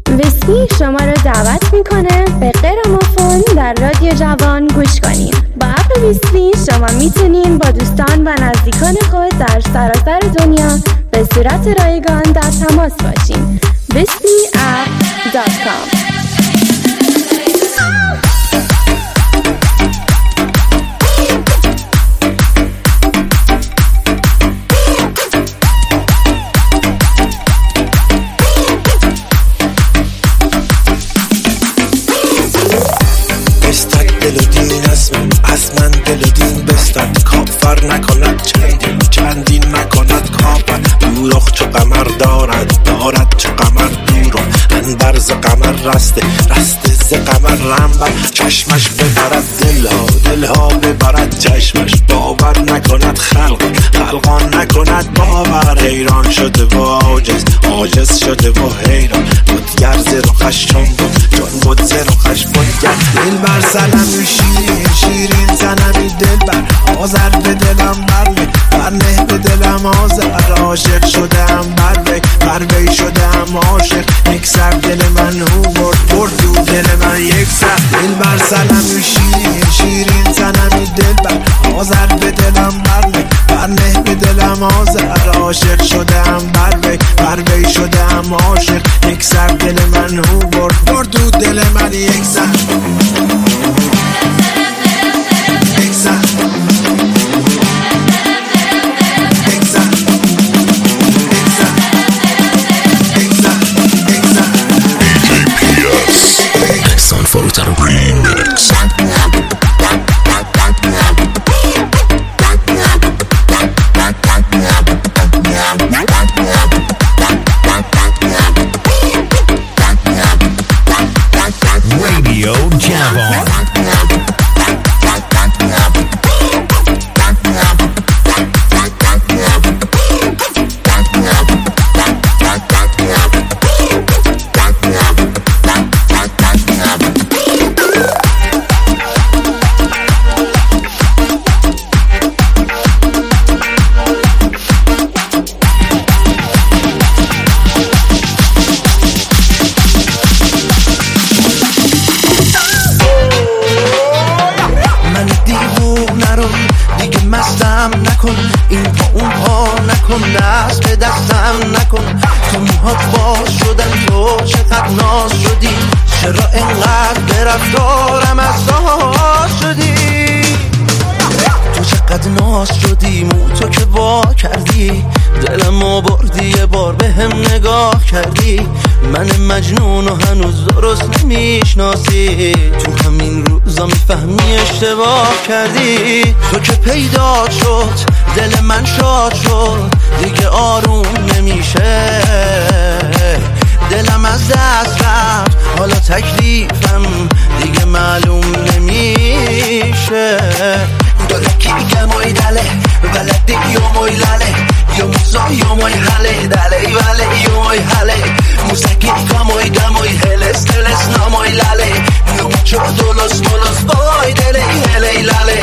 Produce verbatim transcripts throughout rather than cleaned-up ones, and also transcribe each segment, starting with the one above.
ویسکی شما رو دعوت میکنه به گرامافون در رادیو جوان گوش کنین. با اپ ویسکی شما میتونین با دوستان و نزدیکان خود در سراسر دنیا به صورت رایگان در تماس باشین. ویسکی اپ دات کام. من دل دین بستد کافر نکند چندین چندین نکند کافر دوراخ چو قمر دارد دارد چو قمر دورم انبر ز قمر رسته رسته ز قمر رنبر چشمش ببرد دلها دلها ببرد چشمش باور نکند خلق خلقان نکند باور حیران شده و عاجز عاجز شده و حیران بودگر ز رخش چون بود چون بود ز رخش بودگر دل بر سلم شیرین شیرین زنمی دل بر آذر به دلم برنه برنه به دلم آذر عاشق شدم بروی بروی شدم عاشق یک سر دل من او برد برد دو دل من یک سر دل بر سلم شیرین شیرین زنمی دل بر آذر به دلم برنه برنه به دلم آذر عاشق شدم بروی بروی شدم عاشق یک سر دل من او برد برد دو دل من یک سر Sanforutan Remix. Radio Javon. این پا اون پا نکن دست به دستم نکن تو موهات باز شدن تو چقدر ناز شدی چرا اینقدر به رفتارم از داز شدی تو چقدر ناز شدی مو تو که وا کردی دلمو بردی یه بار به هم نگاه کردی من مجنون و هنوز درست نمیشناسی تو همین روزا میفهمی اشتباه کردی تو که پیدا شد دل من شاد شد دیگه آروم نمیشه دلم از دست رفت حالا تکلیفم دیگه معلوم نمیشه دلکی گمای دله ولدی یومای لاله یومزا یومای حاله دله وله یومای حاله موسیقی کامای دمای هلس هلس نامای لاله نوچو دولس دولس بای دله هلی لاله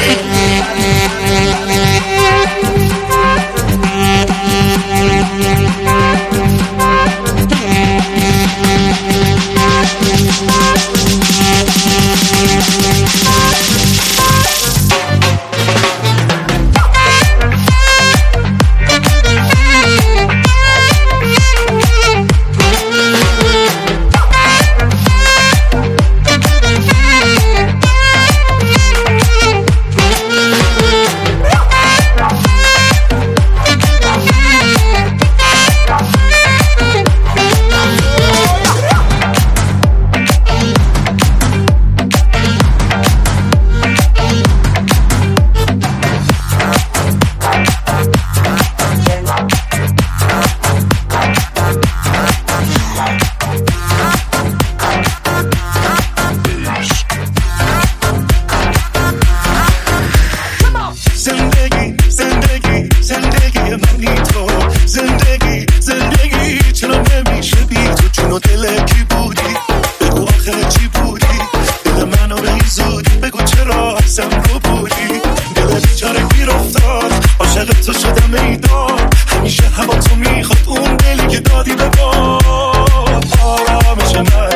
همیشه هوا تو میخواد اون دلی که دادی به باد آرامش من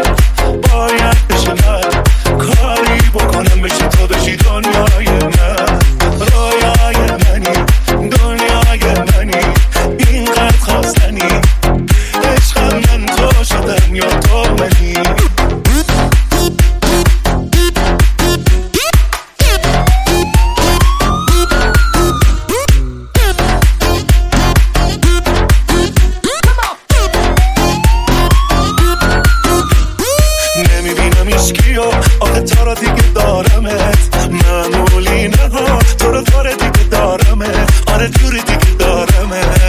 چرا دیگه دارمت معمولی نه تو رو کار دیگه دارمت آره جوری دیگه دارمت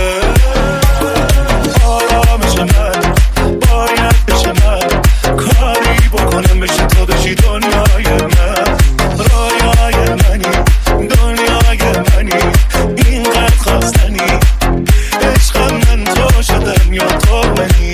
آرامش من باید بشه من کاری بکنم بشه تو بشی دنیای من رایای منی دنیای منی اینقدر خواستنی عشقم من تو شدم یا تو منی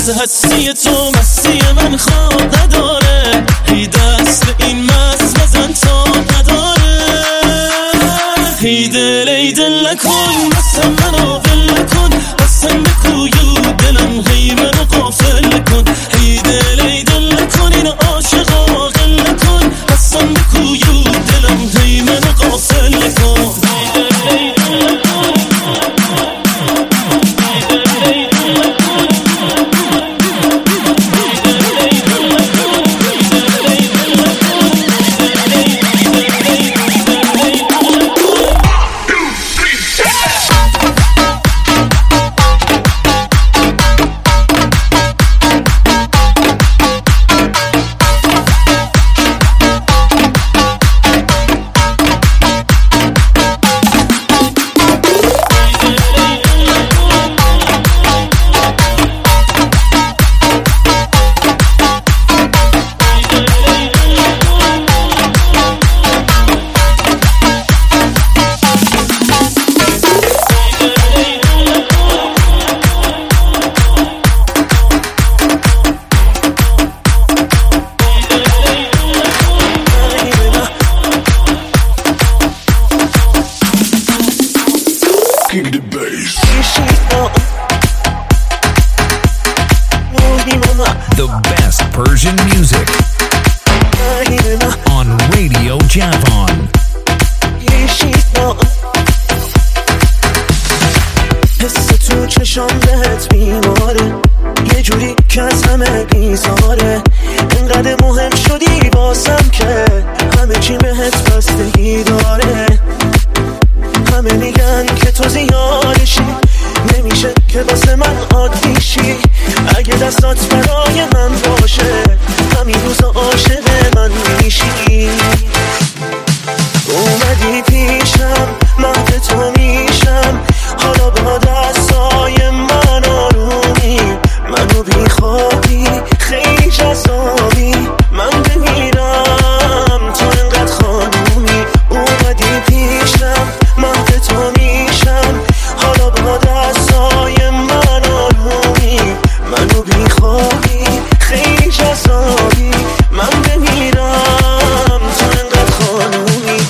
واسه هستی تو مستی من خواب نداره، هی دست به این مست بزن تا نداره. هی دل ای دل نکن بسم منو ول نکن، بسم بکویو دلم هی منو غافل کن. هی دل ای دل نکن این عاشقا غل نکن، بسم بکویو دلم هی منو غافل کن. The best Persian music on Radio Javon. حس تو چشام بهت بیماره، یه جوری که از همه بیزاره. اینقدر مهم شدی واسم که همه چی بهت بستگی داره. همه میگن که تو زیادشی، نمیشه که واسه من عادی شی. اگه دستات برای من باشه همین روزا عاشق من میشی. اومدی پیشم مهد تو میشم، حالا با دستای من آرومی. منو بیخوابی خیلی جذابی، من بمیرم تو انقدر خانومی. اومدی پیشم مهد تو میشم، حالا با دستای من آرومی. منو بیخوابی خیلی جذابی، من بمیرم تو انقدر خانومی.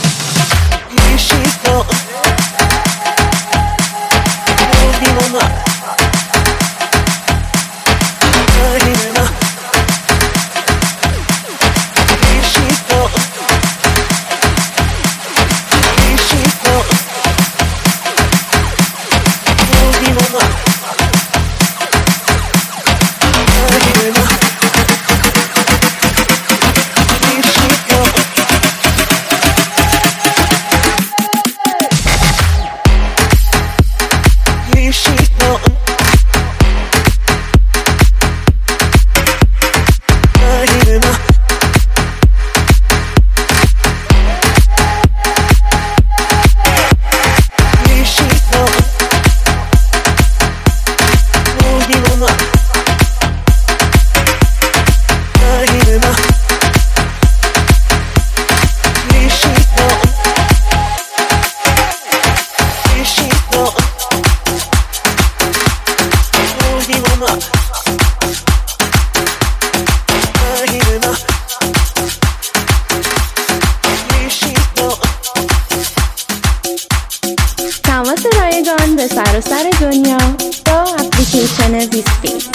تماس رایگان به سراسر دنیا با اپلیکیشن ویسپی.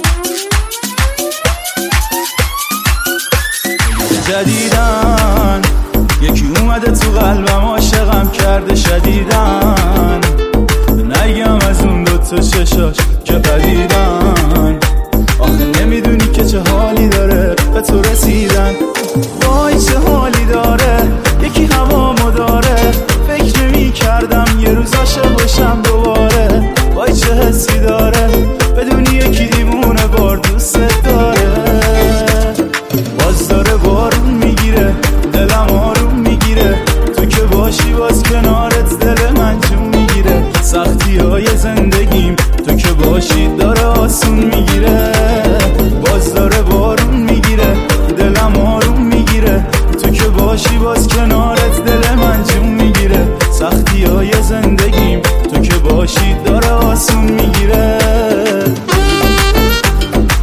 جدیدن یکی اومده تو قلبم عاشقم کرده شدیدن، نگم از اون دوتا چشاش که قدیدن. آخه نمیدونی که چه حالی داره به تو رسیدن. وای چه حالی داره یکی هوامو داره، فکر نمی کردم یه روز عاشق باشم دوباره. وای چه حسی داره بدونی یکی دیوونه بار دوست داره. باز داره بارون میگیره دلم آروم میگیره، تو که باشی باز کنارت دل من جون میگیره. سختی های زندگیم تو که باشی داره آسون میگیره. باز داره بارون میگیره دلم آروم میگیره، تو که باشی باز کنارت دل من جون میگیره. سختی های زندگیم تو که باشی داره آسون میگیره.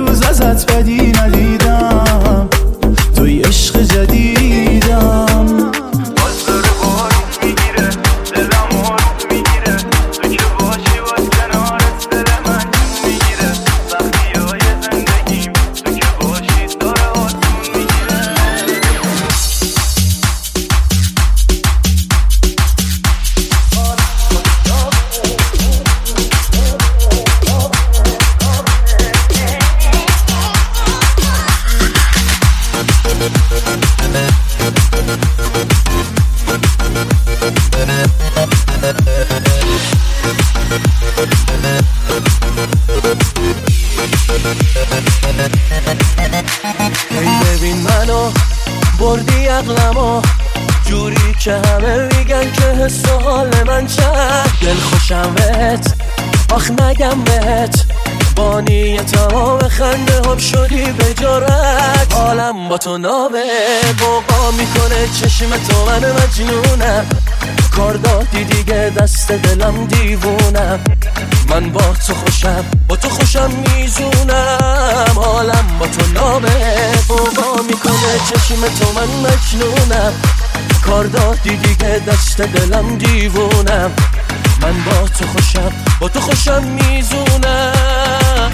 روز ازت بدی ندیدم، توی عشق جدیدم. باز داره بارون میگیره، دلم آروم میگیره، تو که باشی باز کنارت دل من میگیره. وقتی های زندگیم تو که باشی داره آسون میگیره. هی ببین منو بردی عقلمو جوری که همه میگن که حس و حال من چند دل خوشم بهت، آخ نگم بهت بانی تمام خنده هم شدی به جرات. حالم با تو نابه بوقا میکنه چشم تو، من مجنونم کار دادی دیگه دست دلم دیوونم. من با تو خوشم با تو خوشم میزونم، حالم با تو نابه بوقا میکنه چشم تو، من مجنونم کار دادی دیگه دست دلم دیوونم. من با تو خوشم با تو خوشم میزونم.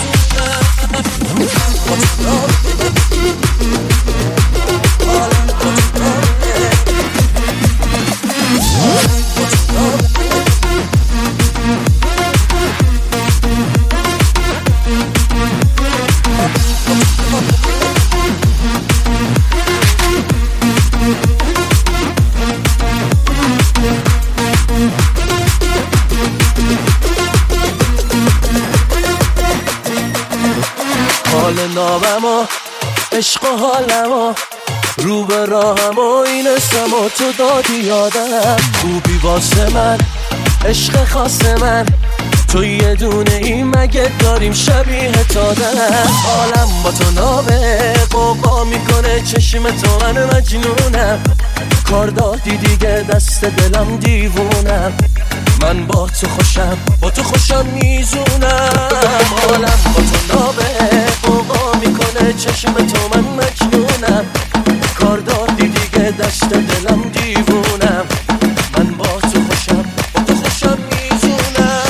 حال نابم و عشق و حالم و رو به راهم و این اسم و تو دادی یادم. خوبی واسه من عشق خاص من، تو یه دونه ای مگه داریم شبیه تادم. حالم با تو نابه قوقا میکنه چشم تو، من مجنونم کار دادی دیگه دست دلم دیوونم. من با تو خوشم با تو خوشم میزونم، حالم با تو نابه قوقا میکنه چشم تو، من مجنونم کار دادی دیگه دست دلم دیوونم. من با تو خوشم با تو خوشم میزونم.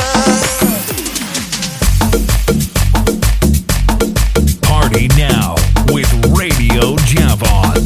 Party now with Radio Javon.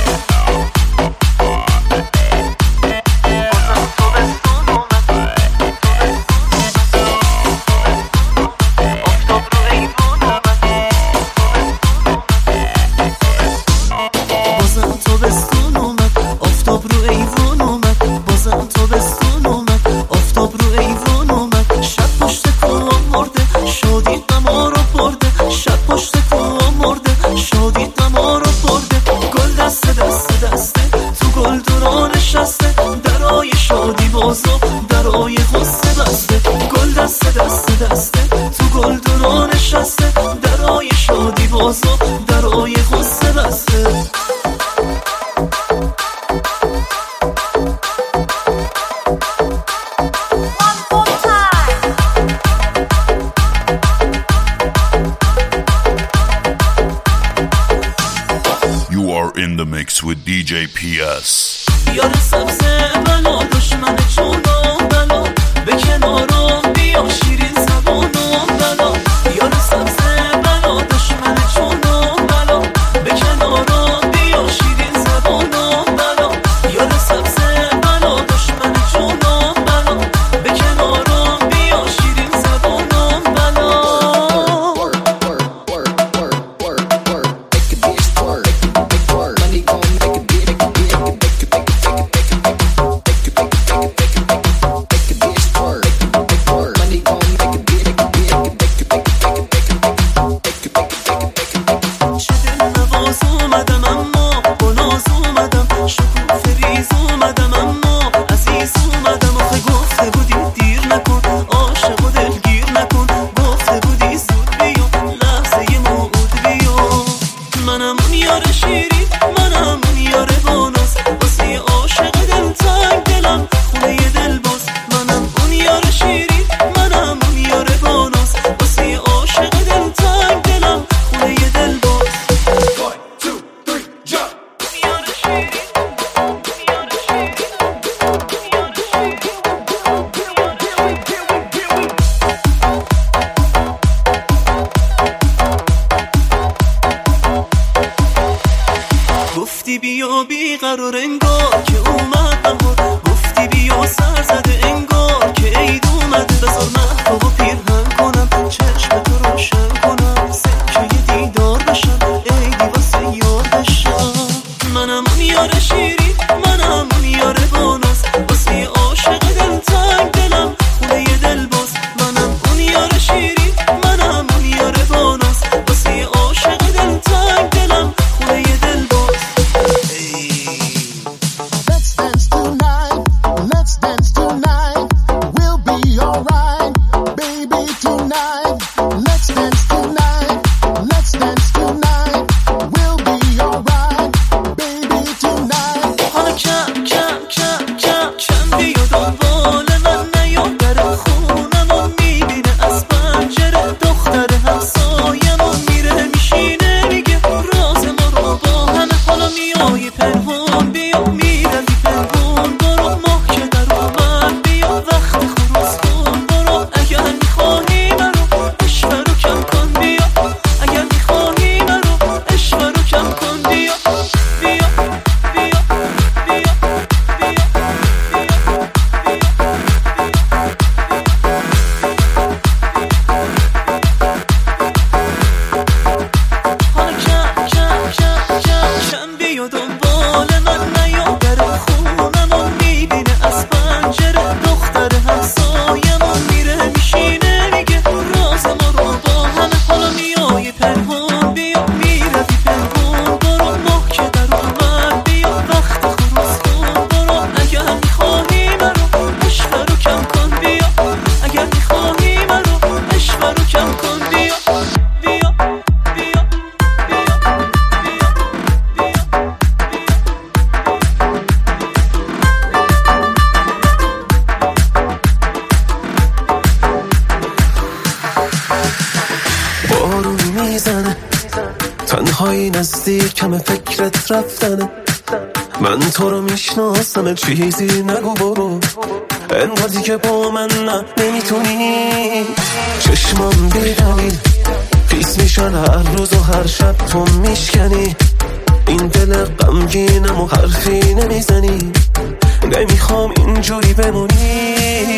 With دی جی پی اس. یار سبز بلا دشمن چونم بلا به کنارم بیا شیرین زبانم بلا یار سبز بلا دشمن چونم بلا به کنارم بیا شیرین زبانم بلا یار سبز بلا دشمن چونم بلا به کنارم بیا شیرین زبانم بلا تنهایی نزدیک کم فکرت رفتنه من تو رو میشناسم چیزی نگو برو انگار دیگه با من نه نمیتونی چشمام بیدویل پیس میشن هر روز و هر شب تو میشکنی این دل غمگینم و حرفی نمیزنی، نمیخوام اینجوری بمونی.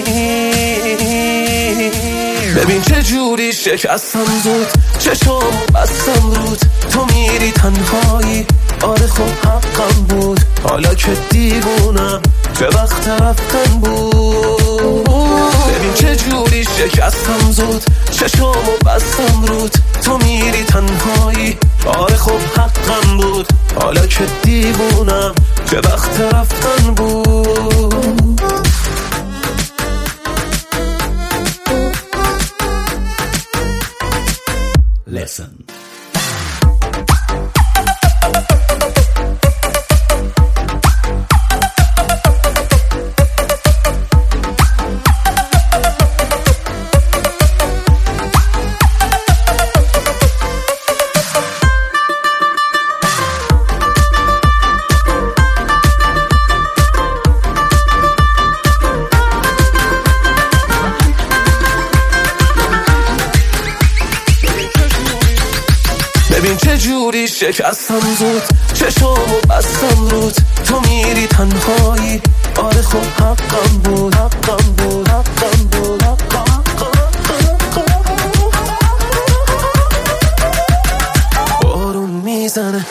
ببین چه جوری شکستم زود، چشم بستم رود، تو میری تنهایی. آره خب حقم بود، حالا که دیوونم چه وقت رفتن بود. ببین چه جوری شکستم زود، چشم بستم رود، تو میری تنهایی. آره خب حقم بود، حالا که دیوونم چه وقت رفتن بود. Listen. شکستم زود، چشم بستم رود، تو میری تنهایی. آره خب حقم بود، حقم بود، حقم بود، حقم بود. بارون میزنه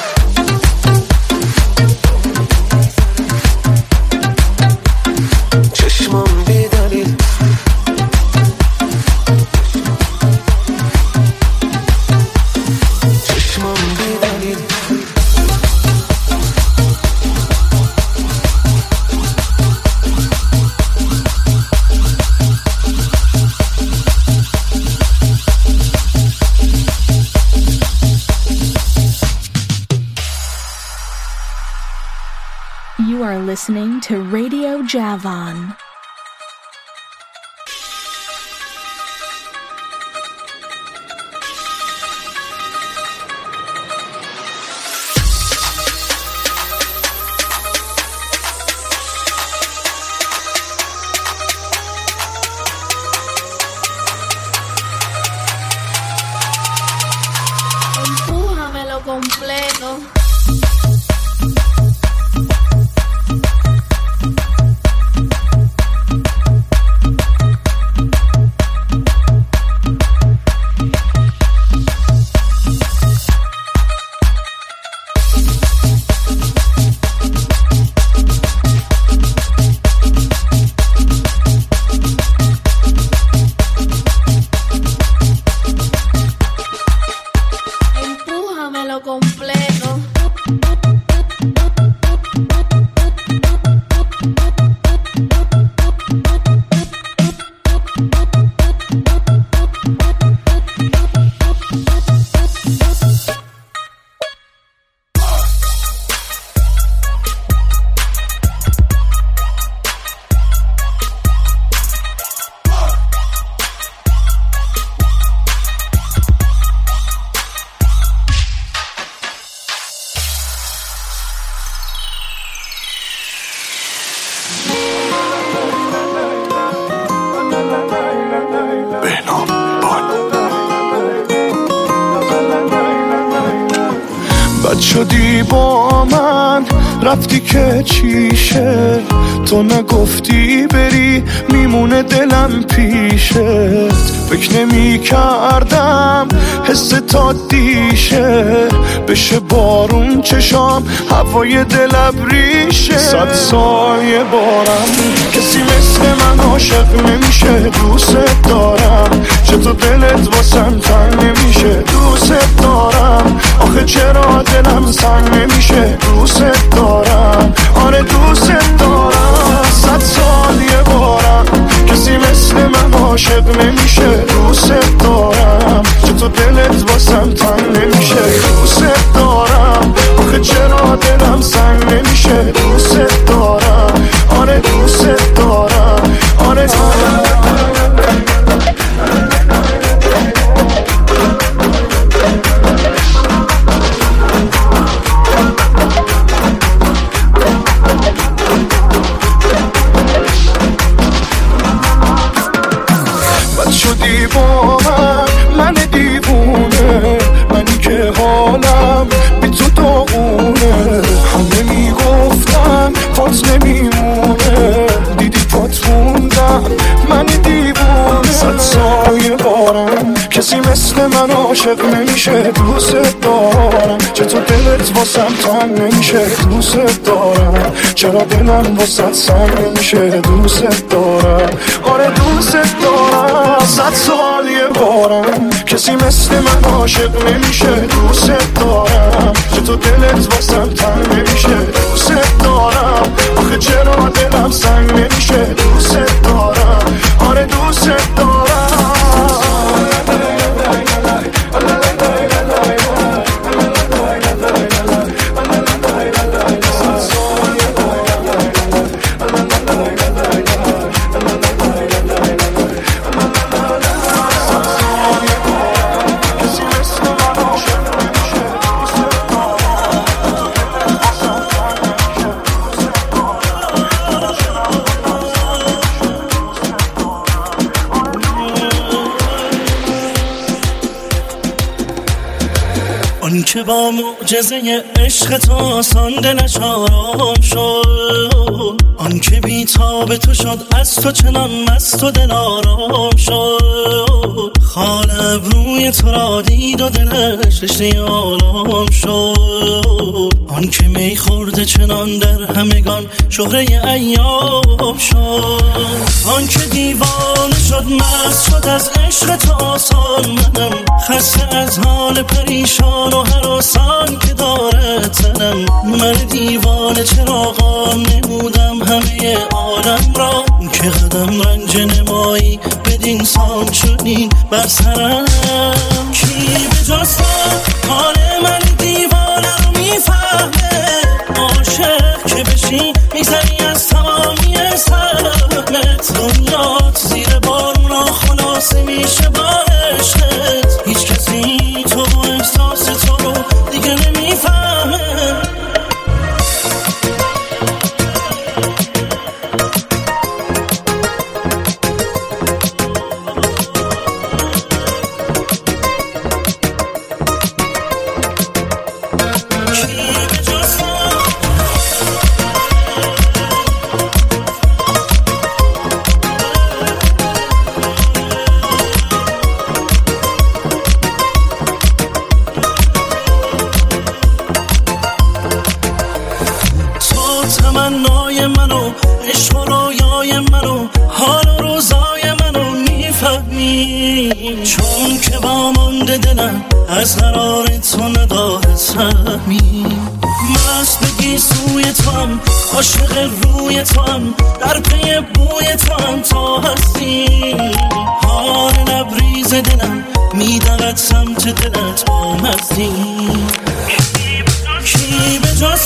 چشمام بی دلیل، You are listening to Radio Javan. Empújamelo completo. بد شدی با من رفتی که چیشه، تو نگفتی بری میمونه دلم پیشت. فکر نمی کردم حس تا دیشه بشه بارون چشام هوای دل ابریشه. صد سال یه بارم کسی مثل من عاشق نمیشه. دوست دارم چطور دلت واسم تنگ نمیشه. دوست دارم آخه چرا دلم سنگ نمیشه. دوست دارم آره دوست دارم. صد سال یه بارم کسی مثل من عاشق نمیشه. دوست دارم چطور دلت واسم تنگ نمیشه. دوست دارم آخه چرا دلم سنگ نمیشه. دوست دارم آره دوست دارم آره بد شدی با من من دیوونه، منی که حالم بی تو داغونه. عاشق نمیشه دوست دارم چطور دلت واسم تنگ نمیشه دوست دارم چرا دلم واسه سنگ نمیشه دوست دارم آره دوست دارم صد سال یه بارم کسی مثل من عاشق نمیشه دوست دارم چطور دلت واسم تنگ نمیشه دوست دارم آخه چرا دلم سنگ نمیشه دوست دارم آره دوست دارم که با معجزه عشق تو آسان دلش آرام شد آن که بی تاب تو شد از تو چنان مست و دل آرام شد خال ابروی تو را دید و دلش رشته آرام شد آن که می خورده چنان در همگان شهره ایام شد آن که دیوانه شد مست شد از عشق تو آسان منم خسته از حال پریشان و هراسان که داره تنم من دیوانه چرا قام نمودم همه عالم را که قدم رنج نمایی بدین سان شدین بر سرم کی به جز حال من دیوانه رو میفهمه عاشق که بشی میزنی از تمامی سرمت دنیات زیر بارون خلاصه میشه با عشقت هیچ کسی تو و احساس تو رو دیگه نمیفهمه چون که با مانده دلم از قرار تو نداره سهمی مست بگی سوی تو هم عاشق روی تو هم در پی بوی تو هم تا هستی حال لبریز دلم میدارد سمت دلت با مستی کی به جز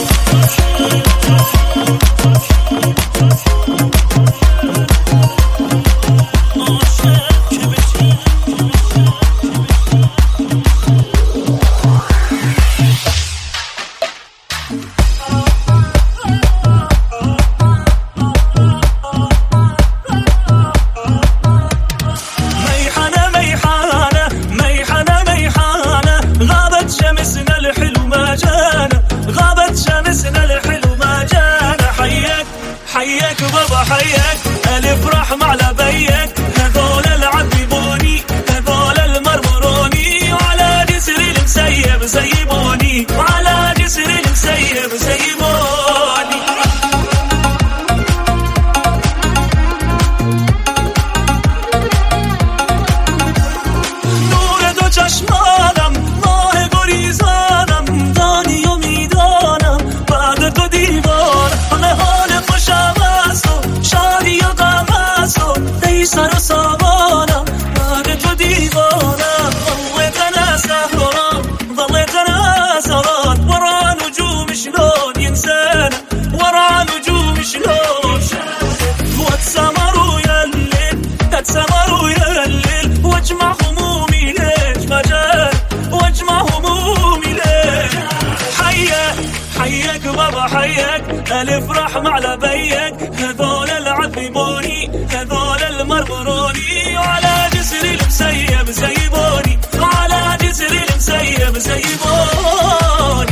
ألف رحم على بيك هذول العذبوني هذول المرمروني وعلى جسر المسيب سيبوني وعلى جسر المسيب سيبوني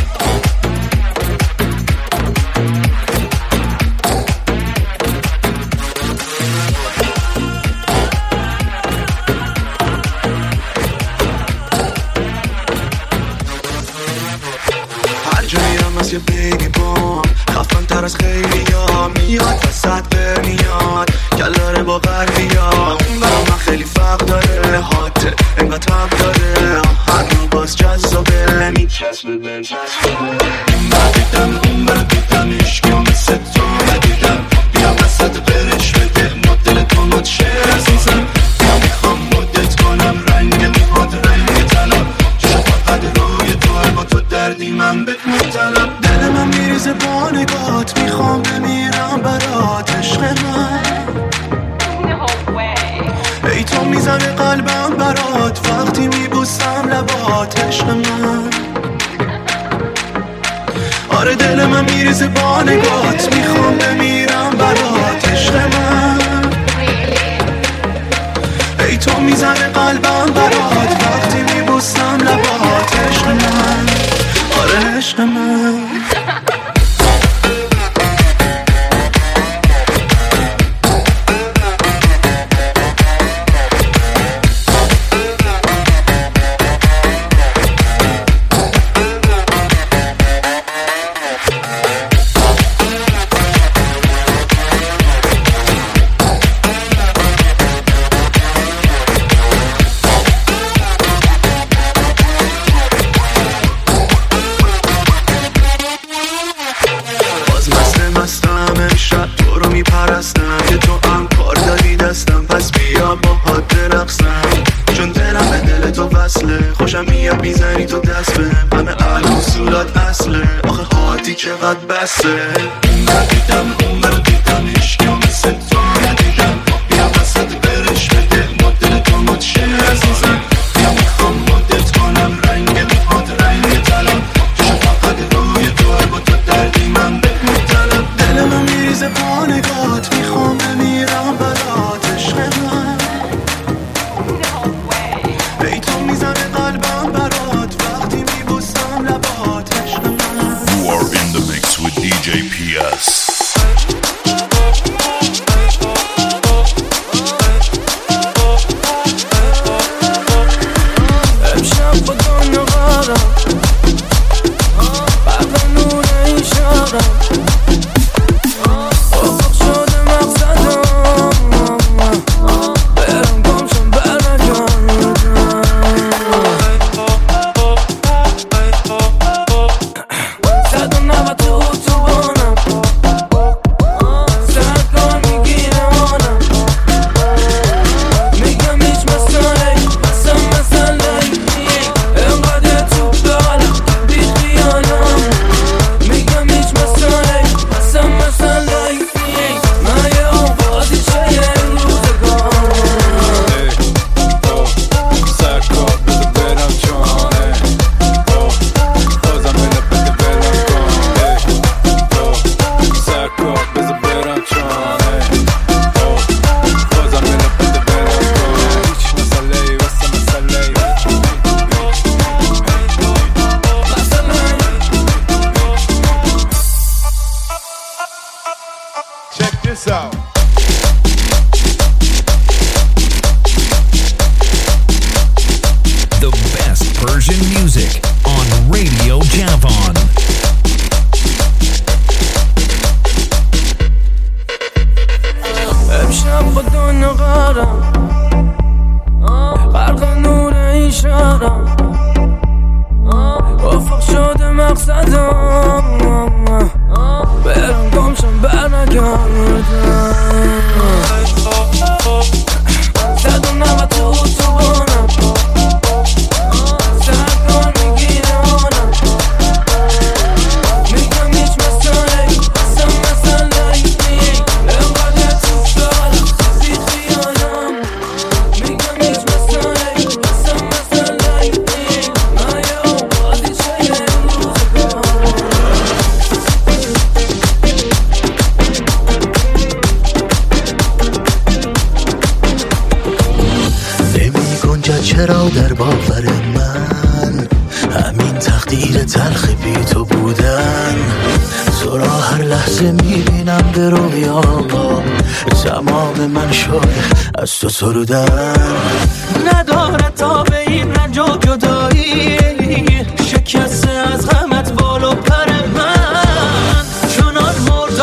تر از خیلی ها میاد وسط برمیاد کلاره با غربی ها اون برا من خیلی فرق داره حاته انگاه تب داره هنو باز جذابه میچسبه به چسبه این بر دیدم اون بر دیدم عشقی و مثل تو ندیدم بیا وسط برش بده مدل تو مد شعر عزیزم بیا میخوام مدت کنم رنگ میخواد رنگ طلا چشم فقط روی تو با تو دردی من بهت مبتلم دل من میریزه با نگات میخوام بمیرم برات عشق من ای تو میزنه قلبم برات وقتی میبوسم لبات عشق من آره دل من میریزه با نگات میخوام بمیرم برات عشق من ای تو میزنه قلبم برات وقتی میبوسم لبات عشق من آره عشق من خوشم میاد میزنی تو دست به همه الان اصولات اصله آخه حاتی چقدر بسته این بر دیدم اون بر دیدم عشقی و مثل تو ندیدم بیا وسط برش بده مدل تو مد شعر عزیزم بیا میخوام مدت کنم رنگ میخواد رنگ طلا چشم فقط روی تو با تو دردی من بهت مبتلم دل من میریزه با نگات میخوام بمیرم برات عشق من ای تو میزنه قلبم برات وقتی میبوسم لبات عشق من You are in the mix with دی جی پی اس. امشب با دنیا قرارم برق نور این شهرم افق شده مقصدم برم گمشم برنگردم صد و نود تو اتوبانم سرکار میگیره مانم میگم هیچ مسئله اصلا مسئله اینقدر تو دارم بی خیالم میگم هیچ مسئله اصلا مسئله من یه آبادی چه یه روزگار سرکار بذار برم چانه بازم بده بده برم کنه سرکار بذار برم چانه بازم بده بده برم کنه هیچ مسئله ای واسه مسئله ای Check this out. The best Persian music on Radio Javan. امشب با دنیا قرارم غرق نور این شهرم افق شده مقصدم برم گمشم برنگردم صد و نود تو اتوبانم سرکار میگیره مانم میگم هیچ مسئله اصلا مسئله اینقدر تو دارم بی خیالم میگم هیچ مسئله اصلا مسئله من یه آبادی چه یه روزگار نمی گنجد چرا در باور من همین تقدیر تلخ بی تو بودن تو را هر لحظه میبینم به رویام تمام من شد از تو سرودن ندارد تا به این رنج و جدایی شکسته از غمت بال و پر من چنان مرد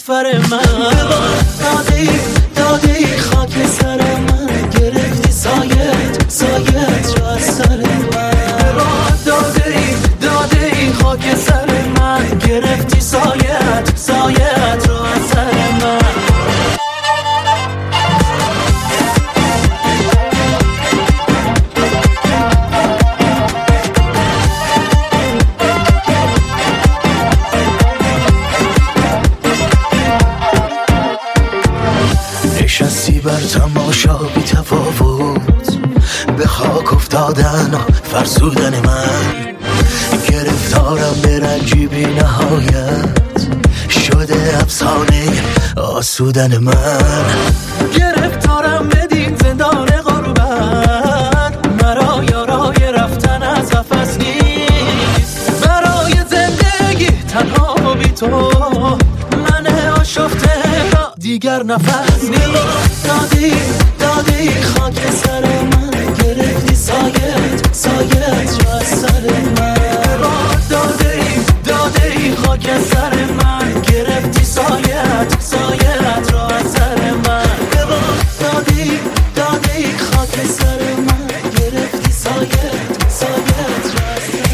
کافر من. داده ای داده ای خاک سر من، گرفتی سایت سایت رو از سر من. داده ای داده ای خاک سر من، گرفتی سایت سایت رو از سر من. نشستی بر تماشا بی تفاوت، به خاک افتادن و فرسودن من. گرفتارم به رنجی بی نهایت، شده افسانه آسودن من. گرفتارم بدین زندان غربت، مرا یارای رفتن از قفس نیست. برای زندگی تنها بی تو، من آشفته را دیگر نفس نیست. دادی دادی خاک سر من، گرفتی سایت سایت را از سر من. دادی دادی خاک سر من، گرفتی سایت سایت را از سر من. دادی دادی خاک سر من، گرفتی سایت سایت را از سر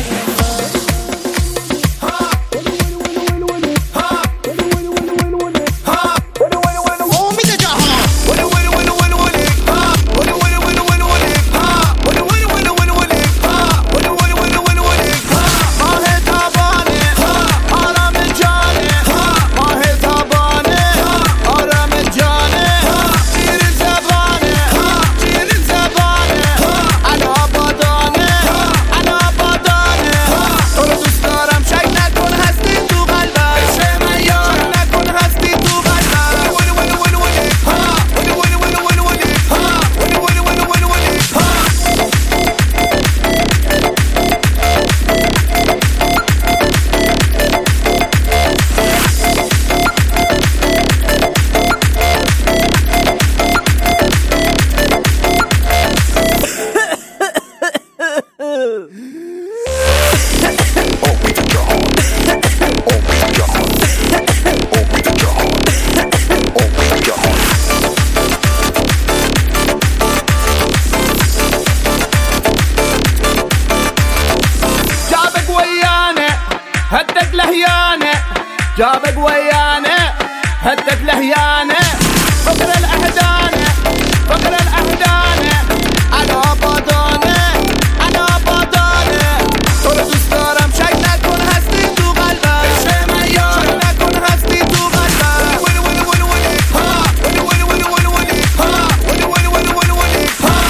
جابك ويانا هدك لهيانة، فقر الأهدانة فقر الأهدانة. أنا بادانة أنا بادانة، تو رو دوست دارم شک نکن هستی تو قلبم. عشق من یار شک نکن هستی تو قلبم. ونی ونی ونی ونی ها ونی ونی ونی ونی ونی ها ونی ونی ونی ونی ونی ها.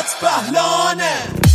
حالت بهلانه.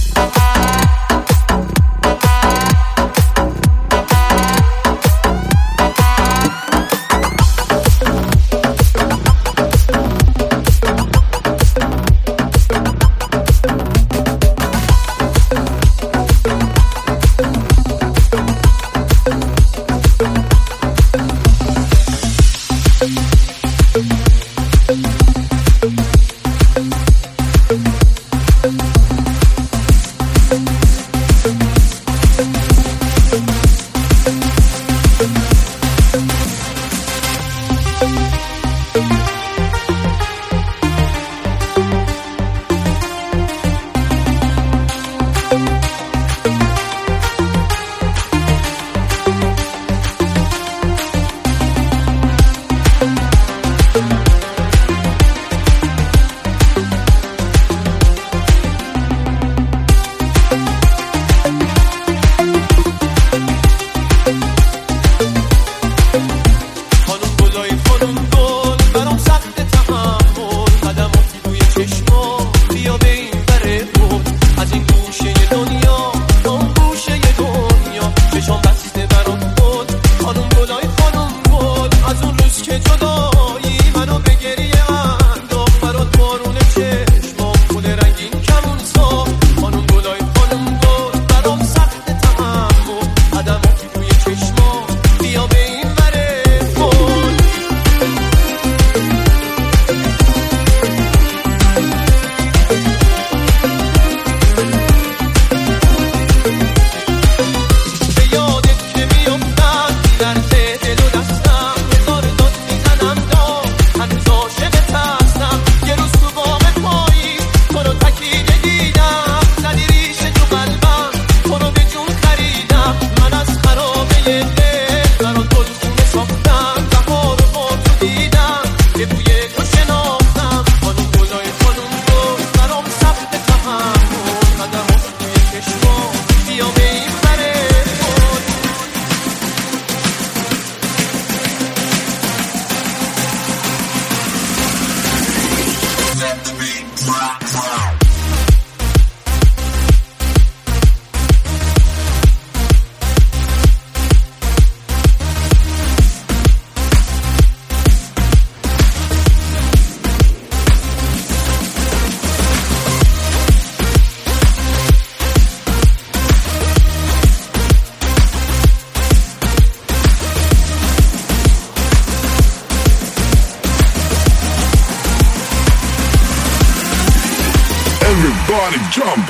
Everybody jump.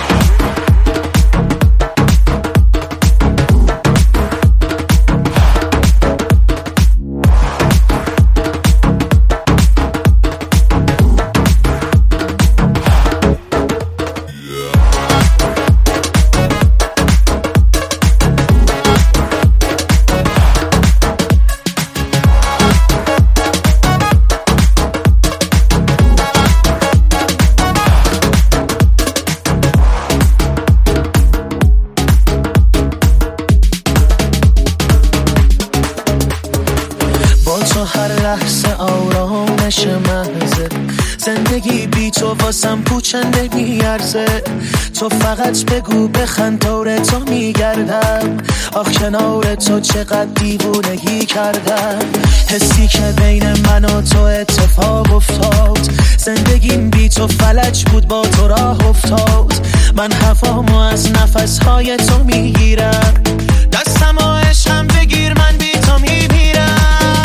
واسم پوچنده میارزه تو فقط بگو بخند دور تو میگردم آخ کنار تو چقدر دیوونگی کردم حسی که بین من و تو اتفاق افتاد زندگیم بی تو فلج بود با تو راه افتاد من هوامو از نفسهای تو میگیرم دستم و عشقم بگیر من بی تو میمیرم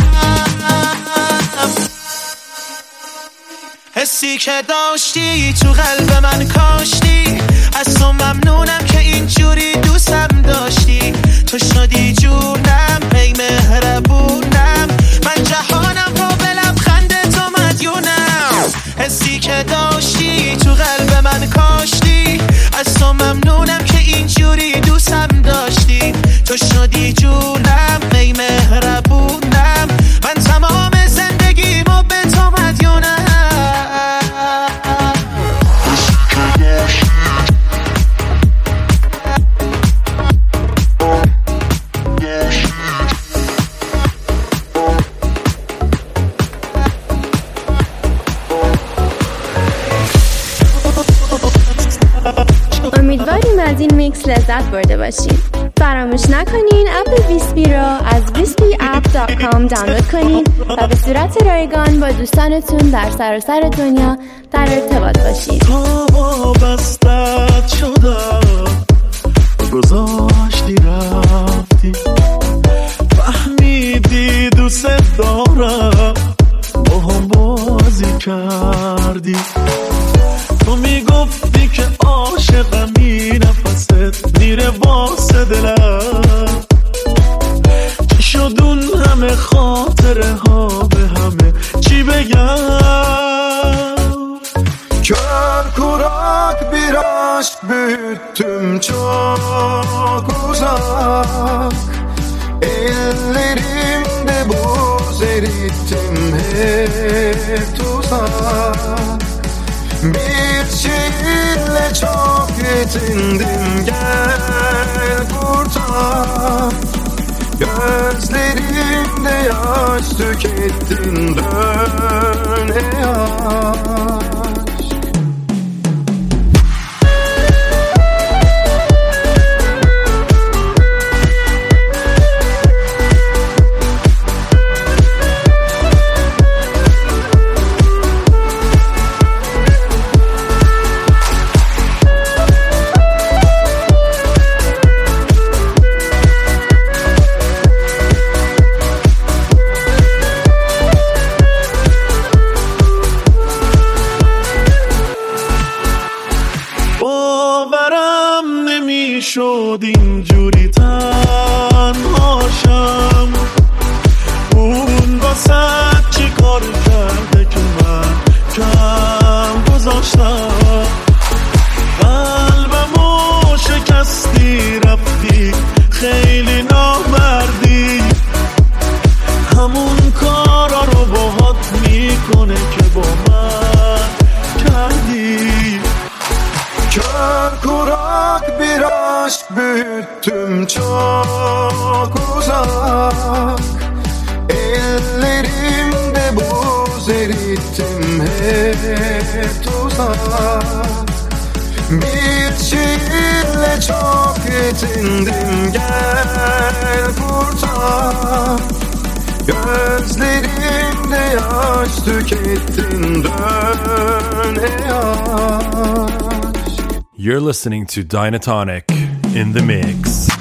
حسی که داشتی تو قلب من کاشتی از تو ممنونم که اینجوری دوستم داشتی تو شدی جونم ای مهربونم من جهانم رو به لبخند تو مدیونم حسی که داشتی تو قلب من کاشتی از تو ممنونم که اینجوری دوستم داشتی تو شدی جونم ای مهربونم من تمام زندگیمو به تو مدیونم امیدواریم از این میکس لذت برده باشید. فراموش نکنین اپ ویسپی رو از ویسپی اپ دات کام دانلود کنین و به صورت رایگان با دوستانتون در سراسر دنیا در ارتباط باشید. تا بستت شدم گذاشتی رفتی، فهمیدی دوست دارم با هم بازی کردی. تو میگفتی که عاشقمی، نفست میره واسه دلم. چی شد اون همه خاطره ها، به همه چی بگم؟ Kör kurak bir aşk büyüttüm çok uzak, ellerimde buz erittim hep tuzak. Bir şiirle çok yetindim, gel kurtar. Gözlerimde yaş tükettin, dön ey aşk. شد اینجوری تنهاشم، اون واسه چی کار کرده که من کم گذاشتم. قلبمو شکستی رفتی، خیلی نامردی. همون کارا رو باهات میکنه که با من کردی. Kör kurak bir aşk büyüttüm çok uzak, ellerimde buz erittim hep tuzak. Bir şiirle çok yetindim, gel kurtar. Gözlerimde yaş tükettin, dön ey aşk. You're listening to Dynatonic in the mix.